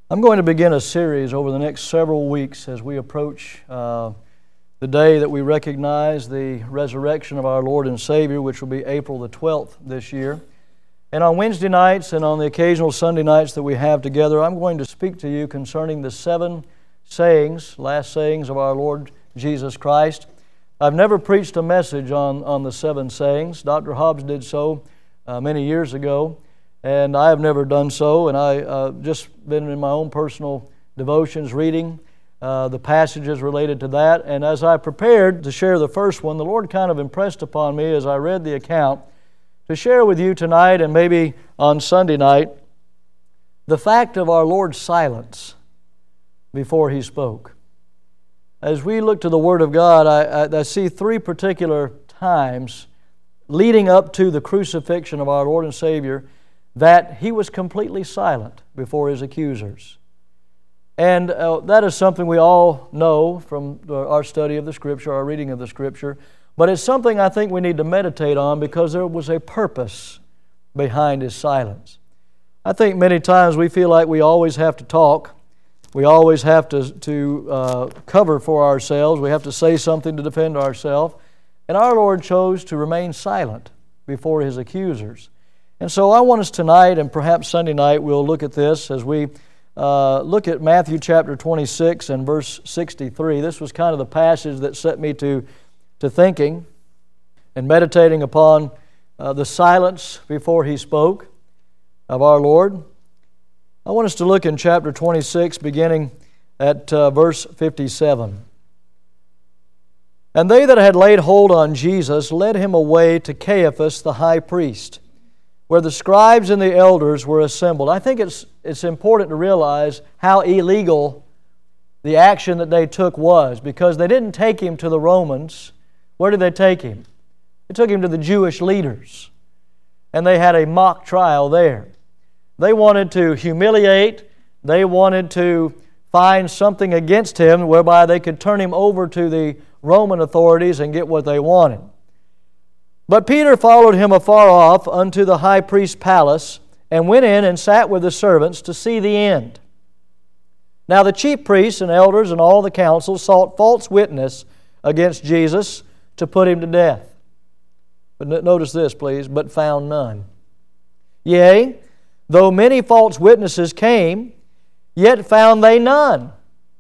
I'm going to begin a series over the next several weeks as we approach the day that we recognize the resurrection of our Lord and Savior, which will be April the 12th this year. And on Wednesday nights and on the occasional Sunday nights that we have together, I'm going to speak to you concerning the 7 sayings, last sayings of our Lord Jesus Christ. I've never preached a message on the 7 sayings. Dr. Hobbs did so many years ago. And I have never done so, and I just been in my own personal devotions reading the passages related to that. And as I prepared to share the first one, the Lord kind of impressed upon me as I read the account to share with you tonight and maybe on Sunday night the fact of our Lord's silence before He spoke. As we look to the Word of God, I see 3 particular times leading up to the crucifixion of our Lord and Savior that He was completely silent before His accusers. And that is something we all know from our study of the Scripture, our reading of the Scripture, but it's something I think we need to meditate on because there was a purpose behind His silence. I think many times we feel like we always have to talk, we always have to cover for ourselves, we have to say something to defend ourselves, and our Lord chose to remain silent before His accusers. And so I want us tonight, and perhaps Sunday night, we'll look at this as we look at Matthew chapter 26 and verse 63. This was kind of the passage that set me to thinking and meditating upon the silence before He spoke of our Lord. I want us to look in chapter 26, beginning at verse 57. And they that had laid hold on Jesus led Him away to Caiaphas the high priest, where the scribes and the elders were assembled. I think it's important to realize how illegal the action that they took was, because they didn't take Him to the Romans. Where did they take Him? They took Him to the Jewish leaders, and they had a mock trial there. They wanted to humiliate, they wanted to find something against Him whereby they could turn Him over to the Roman authorities and get what they wanted. But Peter followed Him afar off unto the high priest's palace, and went in and sat with the servants to see the end. Now the chief priests and elders and all the council sought false witness against Jesus to put Him to death. But notice this, please, but found none. Yea, though many false witnesses came, yet found they none.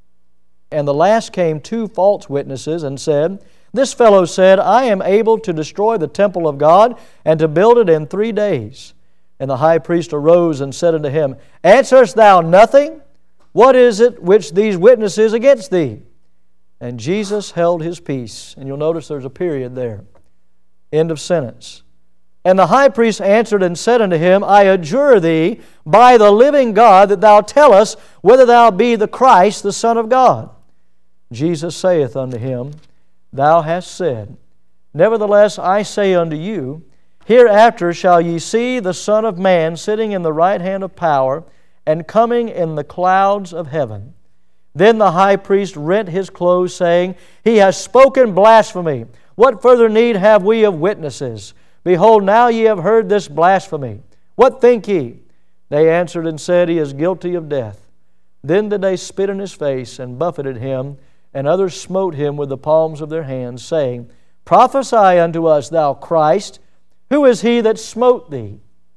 And the last came 2 false witnesses and said, This fellow said, I am able to destroy the temple of God and to build it in 3 days. And the high priest arose and said unto him, Answerest thou nothing? What is it which these witnesses against thee? And Jesus held His peace. And you'll notice there's a period there. End of sentence. And the high priest answered and said unto him, I adjure thee by the living God that thou tell us whether thou be the Christ, the Son of God. Jesus saith unto him, Thou hast said, Nevertheless I say unto you, Hereafter shall ye see the Son of Man sitting in the right hand of power, and coming in the clouds of heaven. Then the high priest rent his clothes, saying, He has spoken blasphemy. What further need have we of witnesses? Behold, now ye have heard this blasphemy. What think ye? They answered and said, He is guilty of death. Then did they spit in His face, and buffeted Him, and others smote Him with the palms of their hands, saying, Prophesy unto us, thou Christ, who is He that smote thee?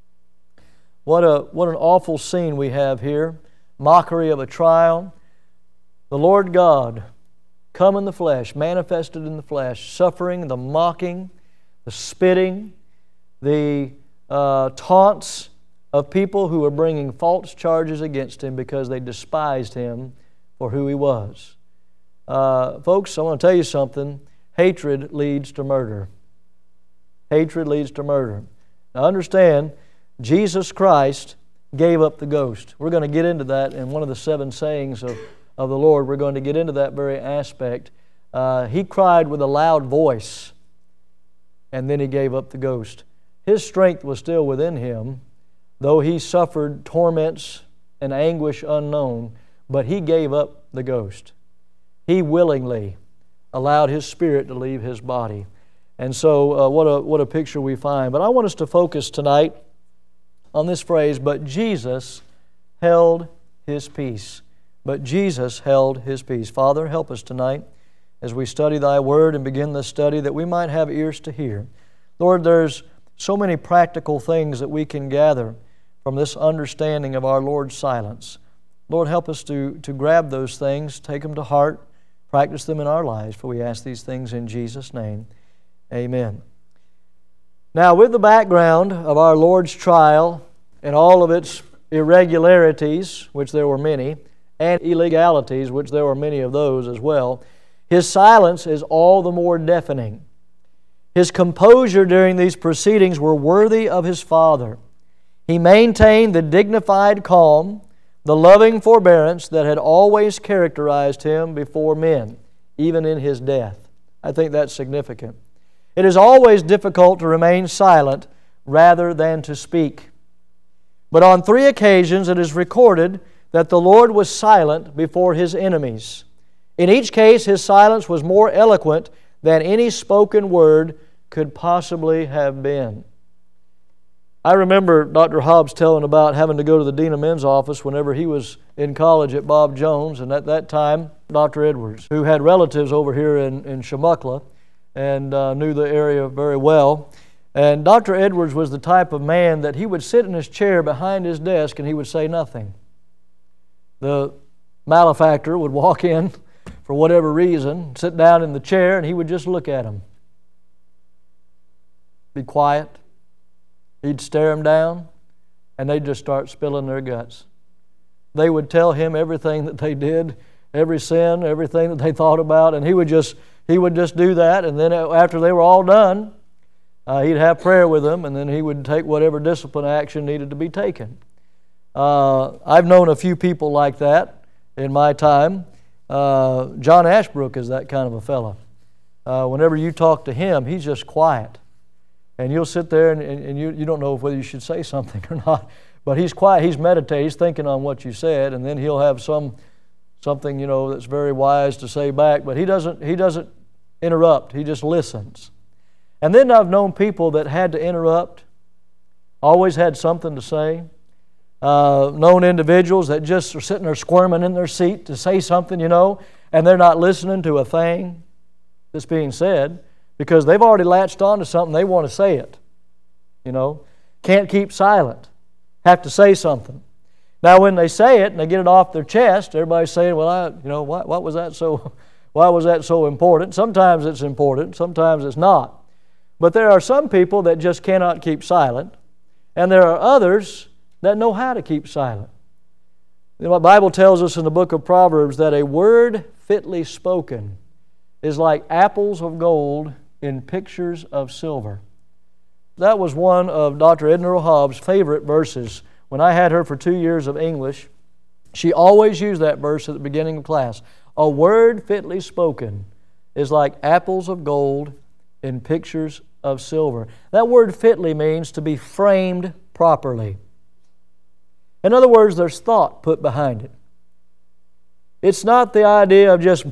What an awful scene we have here. Mockery of a trial. The Lord God, come in the flesh, manifested in the flesh, suffering, the mocking, the spitting, the taunts of people who were bringing false charges against Him because they despised Him for who He was. Folks, I want to tell you something. Hatred leads to murder. Hatred leads to murder. Now understand, Jesus Christ gave up the ghost. We're going to get into that in one of the 7 sayings of the Lord. We're going to get into that very aspect. He cried with a loud voice, and then He gave up the ghost. His strength was still within Him, though He suffered torments and anguish unknown, but He gave up the ghost. He willingly allowed His spirit to leave His body. And so what a picture we find. But I want us to focus tonight on this phrase, but Jesus held his peace. But Jesus held his peace. Father, help us tonight as we study Thy Word and begin this study that we might have ears to hear. Lord, there's so many practical things that we can gather from this understanding of our Lord's silence. Lord, help us to grab those things, take them to heart, practice them in our lives, for we ask these things in Jesus' name. Amen. Now, with the background of our Lord's trial and all of its irregularities, which there were many, and illegalities, which there were many of those as well, His silence is all the more deafening. His composure during these proceedings were worthy of His Father. He maintained the dignified calm, the loving forbearance that had always characterized Him before men, even in His death. I think that's significant. It is always difficult to remain silent rather than to speak. But on 3 occasions it is recorded that the Lord was silent before His enemies. In each case, His silence was more eloquent than any spoken word could possibly have been. I remember Dr. Hobbs telling about having to go to the Dean of Men's office whenever he was in college at Bob Jones, and at that time, Dr. Edwards, who had relatives over here in Shamuckla and knew the area very well. And Dr. Edwards was the type of man that he would sit in his chair behind his desk and he would say nothing. The malefactor would walk in for whatever reason, sit down in the chair, and he would just look at him. Be quiet. He'd stare him down, and they'd just start spilling their guts. They would tell him everything that they did, every sin, everything that they thought about, and he would just do that, and then after they were all done, he'd have prayer with them, and then he would take whatever discipline action needed to be taken. I've known a few people like that in my time. John Ashbrook is that kind of a fellow. Whenever you talk to him, he's just quiet. And you'll sit there and you don't know whether you should say something or not. But he's quiet, he's meditating, he's thinking on what you said, and then he'll have something that's very wise to say back. But he doesn't interrupt, he just listens. And then I've known people that had to interrupt, always had something to say. Known individuals that just are sitting there squirming in their seat to say something, and they're not listening to a thing that's being said because they've already latched on to something, they want to say it. Can't keep silent. Have to say something. Now when they say it and they get it off their chest, everybody's saying, well, what was that so, why was that so important? Sometimes it's important, sometimes it's not. But there are some people that just cannot keep silent, and there are others that know how to keep silent. The Bible tells us in the book of Proverbs that a word fitly spoken is like apples of gold in pictures of silver. That was one of Dr. Edna Hobbs' favorite verses. When I had her for 2 years of English, she always used that verse at the beginning of class. A word fitly spoken is like apples of gold in pictures of silver. That word fitly means to be framed properly. In other words, there's thought put behind it. It's not the idea of just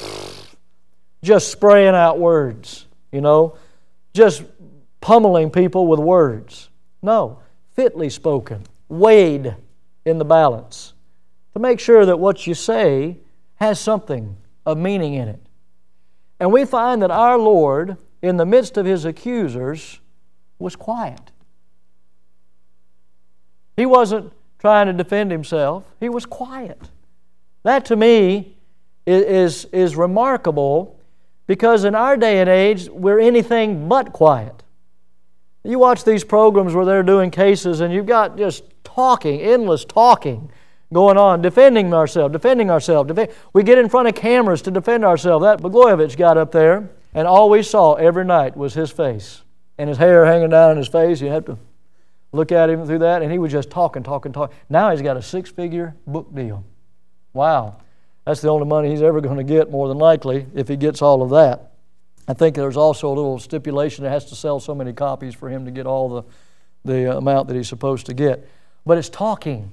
spraying out words, just pummeling people with words. No, fitly spoken, weighed in the balance to make sure that what you say has something of meaning in it. And we find that our Lord, in the midst of His accusers, was quiet. He wasn't trying to defend Himself. He was quiet. That to me is remarkable because in our day and age, we're anything but quiet. You watch these programs where they're doing cases and you've got just talking, endless talking going on, defending ourselves. We get in front of cameras to defend ourselves. That Blagojevich got up there and all we saw every night was his face and his hair hanging down on his face. You had to look at him through that, and he was just talking. Now he's got a 6-figure book deal. Wow. That's the only money he's ever going to get, more than likely, if he gets all of that. I think there's also a little stipulation that has to sell so many copies for him to get all the amount that he's supposed to get. But it's talking.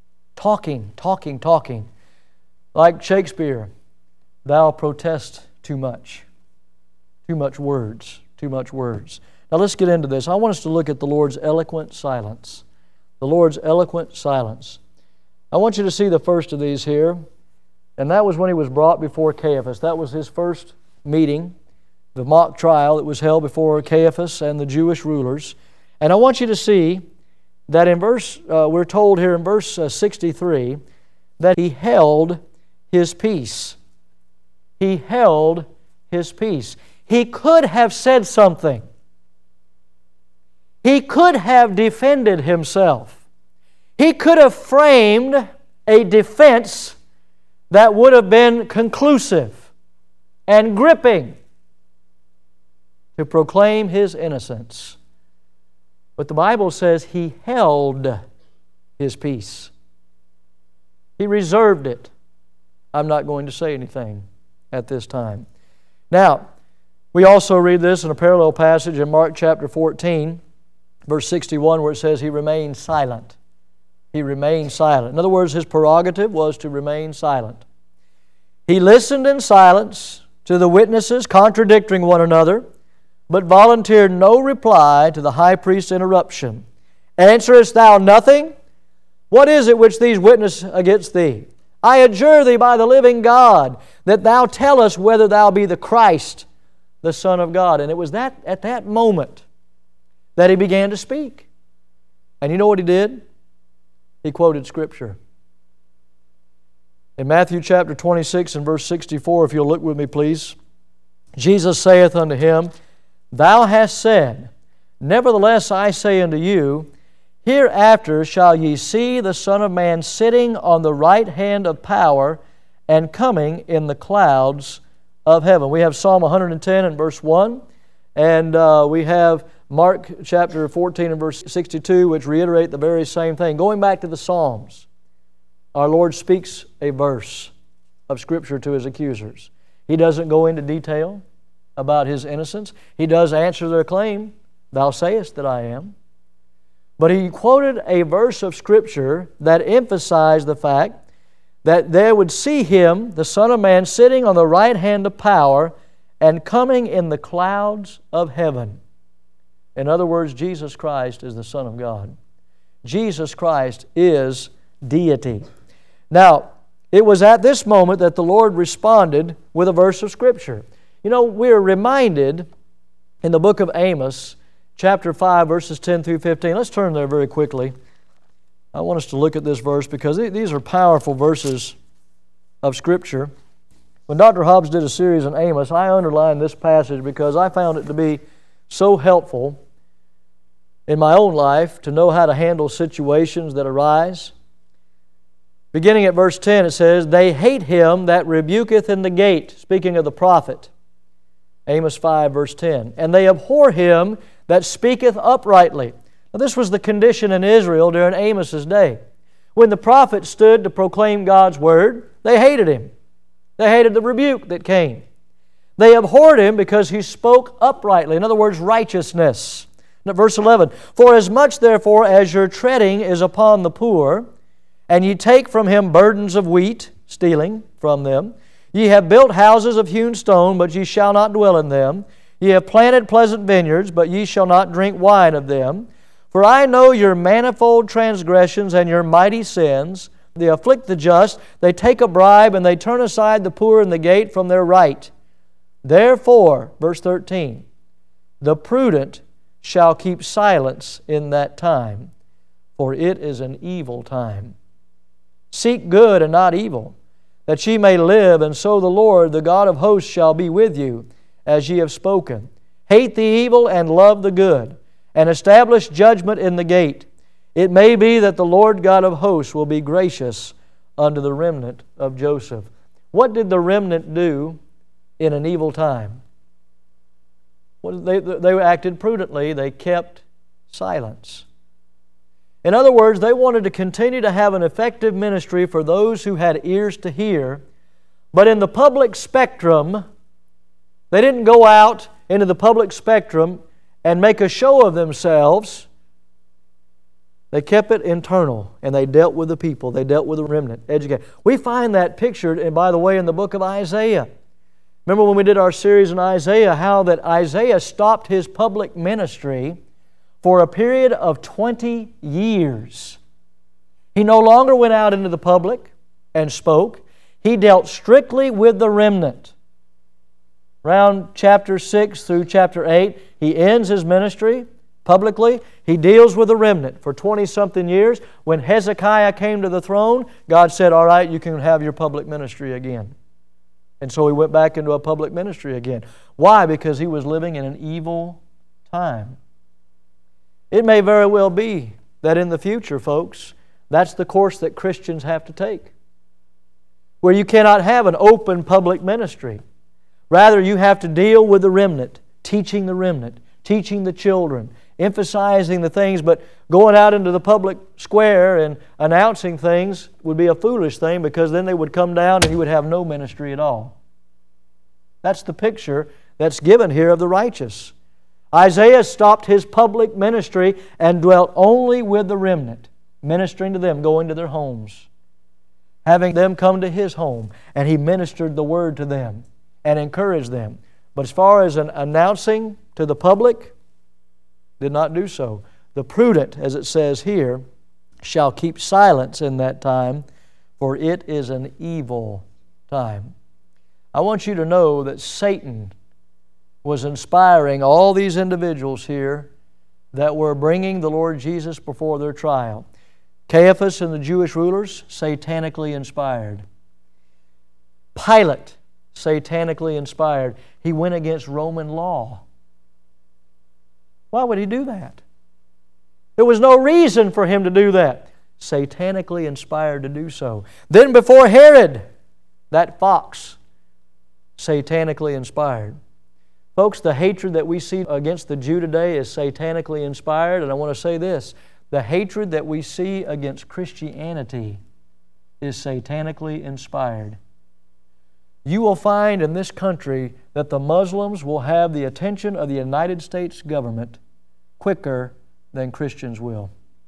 Like Shakespeare, thou protest too much. Too much words. Now let's get into this. I want us to look at the Lord's eloquent silence. The Lord's eloquent silence. I want you to see the first of these here. And that was when he was brought before Caiaphas. That was his first meeting, the mock trial that was held before Caiaphas and the Jewish rulers. And I want you to see that in we're told here in verse 63, that he held his peace. He held his peace. He could have said something. He could have defended himself. He could have framed a defense that would have been conclusive and gripping to proclaim his innocence. But the Bible says he held his peace. He reserved it. I'm not going to say anything at this time. Now, we also read this in a parallel passage in Mark chapter 14, verse 61, where it says he remained silent. He remained silent. In other words, his prerogative was to remain silent. He listened in silence to the witnesses contradicting one another, but volunteered no reply to the high priest's interruption. Answerest thou nothing? What is it which these witness against thee? I adjure thee by the living God, that thou tell us whether thou be the Christ, the Son of God. And it was at that moment that he began to speak. And you know what he did? He quoted Scripture. In Matthew chapter 26 and verse 64, if you'll look with me, please. Jesus saith unto him, Thou hast said, Nevertheless I say unto you, Hereafter shall ye see the Son of Man sitting on the right hand of power and coming in the clouds of heaven. We have Psalm 110 and verse 1, and we have Mark chapter 14 and verse 62, which reiterate the very same thing. Going back to the Psalms, our Lord speaks a verse of Scripture to His accusers. He doesn't go into detail about His innocence. He does answer their claim, Thou sayest that I am. But He quoted a verse of Scripture that emphasized the fact that they would see Him, the Son of Man, sitting on the right hand of power and coming in the clouds of heaven. In other words, Jesus Christ is the Son of God. Jesus Christ is deity. Now, it was at this moment that the Lord responded with a verse of Scripture. You know, we are reminded in the book of Amos, chapter 5, verses 10 through 15. Let's turn there very quickly. I want us to look at this verse because these are powerful verses of Scripture. When Dr. Hobbs did a series on Amos, I underlined this passage because I found it to be so helpful in my own life to know how to handle situations that arise. Beginning at verse 10, it says, They hate him that rebuketh in the gate, speaking of the prophet. Amos 5, verse 10. And they abhor him that speaketh uprightly. Now, this was the condition in Israel during Amos's day. When the prophet stood to proclaim God's word, they hated him. They hated the rebuke that came. They abhorred him because he spoke uprightly. In other words, righteousness. Verse 11, For as much therefore as your treading is upon the poor, and ye take from him burdens of wheat, stealing from them, ye have built houses of hewn stone, but ye shall not dwell in them. Ye have planted pleasant vineyards, but ye shall not drink wine of them. For I know your manifold transgressions and your mighty sins. They afflict the just, they take a bribe, and they turn aside the poor in the gate from their right. Therefore, verse 13, the prudent shall keep silence in that time, for it is an evil time. Seek good and not evil, that ye may live, and so the Lord, the God of hosts, shall be with you, as ye have spoken. Hate the evil and love the good, and establish judgment in the gate. It may be that the Lord God of hosts will be gracious unto the remnant of Joseph. What did the remnant do in an evil time? Well, they acted prudently. They kept silence. In other words, they wanted to continue to have an effective ministry for those who had ears to hear, but in the public spectrum, they didn't go out into the public spectrum and make a show of themselves. They kept it internal, and they dealt with the people. They dealt with the remnant, educated. We find that pictured, and by the way, in the book of Isaiah. Remember when we did our series on Isaiah, how that Isaiah stopped his public ministry for a period of 20 years. He no longer went out into the public and spoke. He dealt strictly with the remnant. Around chapter 6 through chapter 8, He ends His ministry publicly. He deals with the remnant for 20-something years. When Hezekiah came to the throne, God said, all right, you can have your public ministry again. And so He went back into a public ministry again. Why? Because he was living in an evil time. It may very well be that in the future, folks, that's the course that Christians have to take, where you cannot have an open public ministry. Rather, you have to deal with the remnant, teaching the children, emphasizing the things, but going out into the public square and announcing things would be a foolish thing, because then they would come down and you would have no ministry at all. That's the picture that's given here of the righteous. Isaiah stopped his public ministry and dwelt only with the remnant, ministering to them, going to their homes, having them come to his home, and he ministered the word to them and encouraged them. But as far as an announcing to the public, did not do so. The prudent, as it says here, shall keep silence in that time, for it is an evil time. I want you to know that Satan was inspiring all these individuals here that were bringing the Lord Jesus before their trial. Caiaphas and the Jewish rulers, satanically inspired. Pilate, satanically inspired. He went against Roman law. Why would he do that? There was no reason for him to do that. Satanically inspired to do so. Then before Herod, that fox, satanically inspired. Folks, the hatred that we see against the Jew today is satanically inspired, and I want to say this: the hatred that we see against Christianity is satanically inspired. You will find in this country that the Muslims will have the attention of the United States government quicker than Christians will.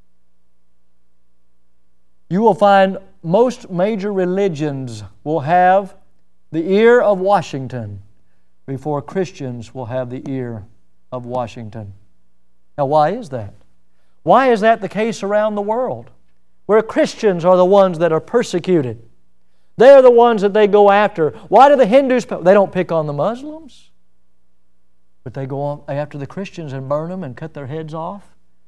You will find most major religions will have the ear of Washington before Christians will have the ear of Washington. Now, why is that? Why is that the case around the world, where Christians are the ones that are persecuted? They're the ones that they go after. Why do the Hindus? They don't pick on the Muslims, but they go after the Christians and burn them and cut their heads off.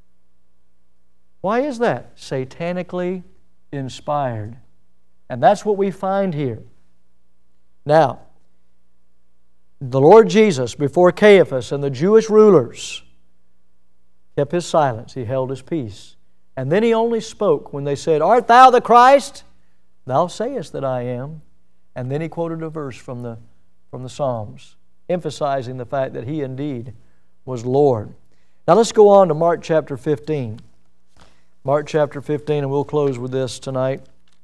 Why is that? Satanically inspired. And that's what we find here. Now, the Lord Jesus, before Caiaphas and the Jewish rulers, kept His silence. He held His peace. And then He only spoke when they said, "Art thou the Christ? Thou sayest that I am." And then He quoted a verse from the Psalms, emphasizing the fact that He indeed was Lord. Now let's go on to Mark chapter 15. Mark chapter 15, and we'll close with this tonight.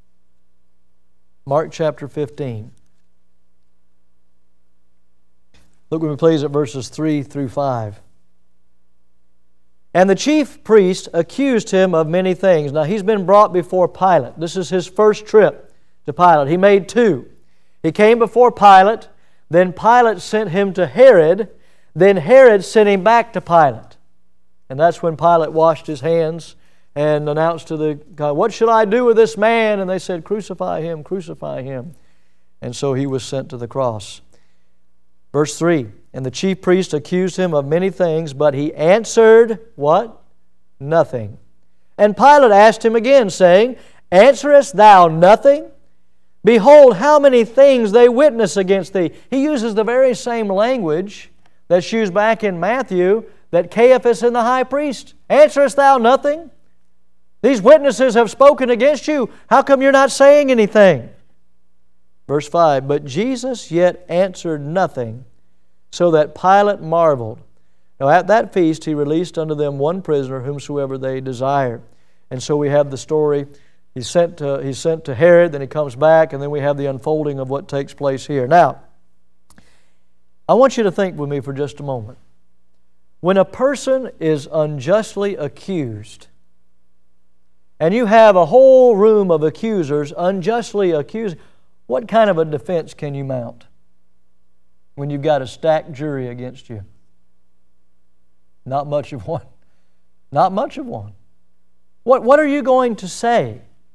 Mark chapter 15. Look with me, please, at verses 3 through 5. And the chief priest accused Him of many things. Now, he's been brought before Pilate. This is his first trip to Pilate. He made two. He came before Pilate, then Pilate sent him to Herod, then Herod sent him back to Pilate. And that's when Pilate washed his hands and announced to the God, "What should I do with this man?" And they said, "Crucify him, crucify him." And so he was sent to the cross. Verse 3, and the chief priest accused Him of many things, but He answered, what? Nothing. And Pilate asked Him again, saying, "Answerest thou nothing? Behold, how many things they witness against thee." He uses the very same language that's used back in Matthew that Caiaphas and the high priest. "Answerest thou nothing? These witnesses have spoken against you. How come you're not saying anything?" Verse 5, but Jesus yet answered nothing, so that Pilate marveled. Now at that feast He released unto them one prisoner, whomsoever they desired. And so we have the story. He's sent to Herod, then He comes back, and then we have the unfolding of what takes place here. Now, I want you to think with me for just a moment. When a person is unjustly accused, and you have a whole room of accusers unjustly accused, what kind of a defense can you mount when you've got a stacked jury against you? Not much of one. Not much of one. What are you going to say?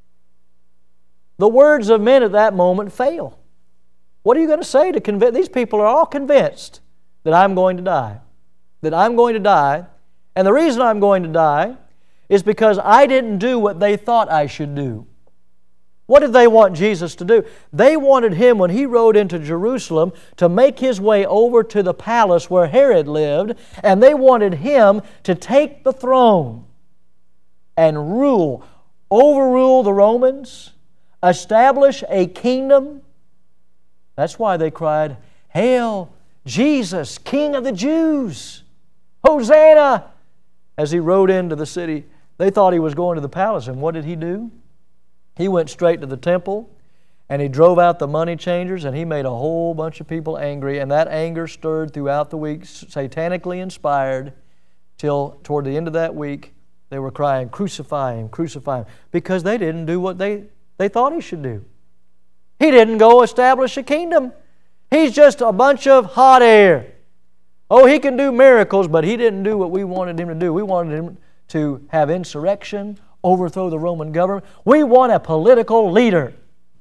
The words of men at that moment fail. What are you going to say to convince? These people are all convinced that I'm going to die. That I'm going to die. And the reason I'm going to die is because I didn't do what they thought I should do. What did they want Jesus to do? They wanted Him, when He rode into Jerusalem, to make His way over to the palace where Herod lived, and they wanted Him to take the throne and rule, overrule the Romans, establish a kingdom. That's why they cried, "Hail, Jesus, King of the Jews! Hosanna!" As He rode into the city, they thought He was going to the palace, and what did He do? He went straight to the temple, and He drove out the money changers, and He made a whole bunch of people angry, and that anger stirred throughout the week, satanically inspired, till toward the end of that week, they were crying, "Crucify Him, crucify Him," because they didn't do what they thought He should do. He didn't go establish a kingdom. He's just a bunch of hot air. Oh, He can do miracles, but He didn't do what we wanted Him to do. We wanted Him to have insurrection, overthrow the Roman government. We want a political leader.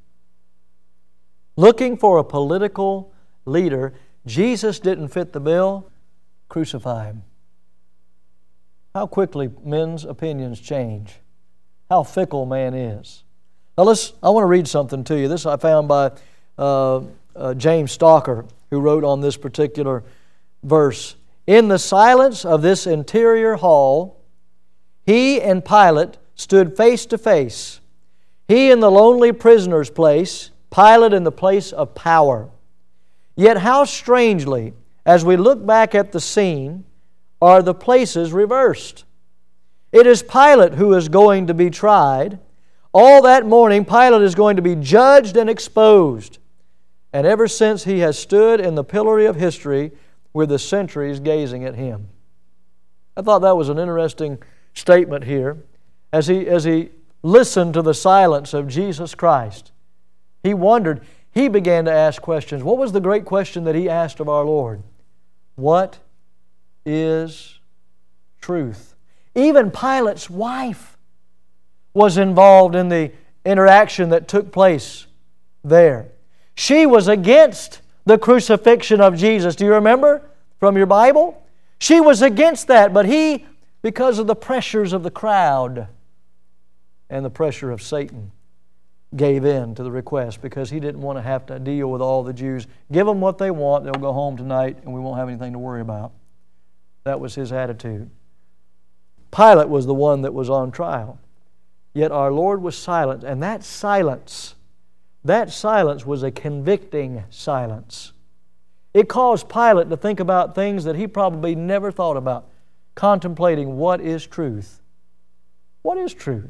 Looking for a political leader, Jesus didn't fit the bill. Crucify Him. How quickly men's opinions change. How fickle man is. Now I want to read something to you. This I found by James Stalker, who wrote on this particular verse. In the silence of this interior hall, He and Pilate stood face to face. He in the lonely prisoner's place, Pilate in the place of power. Yet how strangely, as we look back at the scene, are the places reversed. It is Pilate who is going to be tried. All that morning, Pilate is going to be judged and exposed. And ever since he has stood in the pillory of history with the centuries gazing at him. I thought that was an interesting statement here. As he listened to the silence of Jesus Christ, he wondered, he began to ask questions. What was the great question that he asked of our Lord? What is truth? Even Pilate's wife was involved in the interaction that took place there. She was against the crucifixion of Jesus. Do you remember from your Bible? She was against that, but he, because of the pressures of the crowd and the pressure of Satan, gave in to the request because he didn't want to have to deal with all the Jews. Give them what they want, they'll go home tonight and we won't have anything to worry about. That was his attitude. Pilate was the one that was on trial. Yet our Lord was silent, and that silence was a convicting silence. It caused Pilate to think about things that he probably never thought about, contemplating what is truth. What is truth?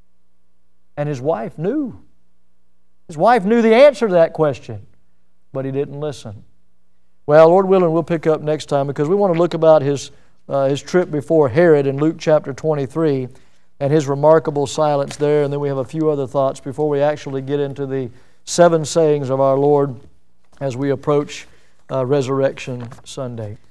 And his wife knew. His wife knew the answer to that question, but he didn't listen. Well, Lord willing, we'll pick up next time because we want to look about his trip before Herod in Luke chapter 23 and his remarkable silence there, and then we have a few other thoughts before we actually get into the 7 sayings of our Lord as we approach Resurrection Sunday.